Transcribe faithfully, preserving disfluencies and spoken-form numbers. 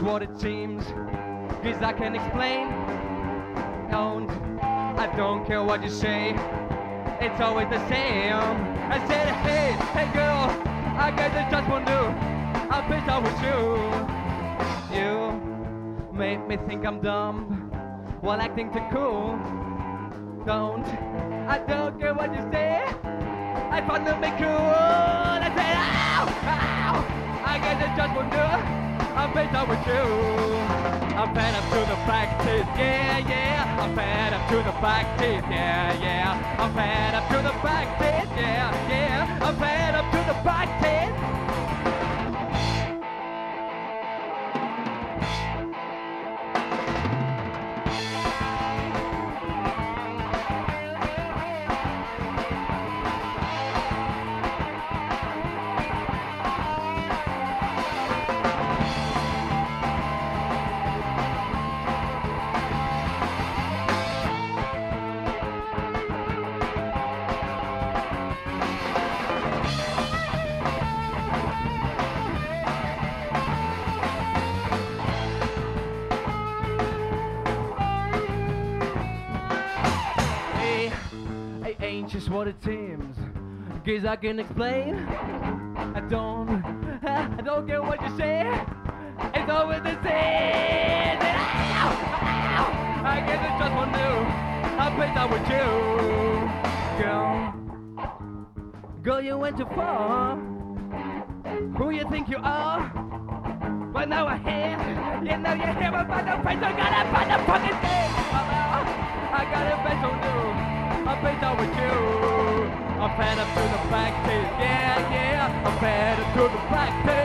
what it seems, 'cause I can explain. Don't, I don't care what you say, it's always the same. I said, hey, hey girl, I guess I just want to, I bet I with you. You made me think I'm dumb while acting too cool. Don't, I don't care what you say, I found to be cool. I said, ow, ow, I guess I just want to, I'm based up with you. I'm fed up to the practice, yeah, yeah. I'm fed up to the practice, yeah, yeah. I'm fed up to the practice, yeah, yeah. I'm fed up to the practice. It ain't just what it seems, 'cause I can explain. I don't, I don't get what you say, it's always the same. Ow, ow, I guess it's just one new, I'll play that with you. Girl, girl, you went too far. Who you think you are? But now I'm here, you know you're here, but find the place, I gotta find the fucking thing. I got a bet on you, I'm based out with you. I'm fed up to the practice, yeah, yeah. I'm fed up to the practice.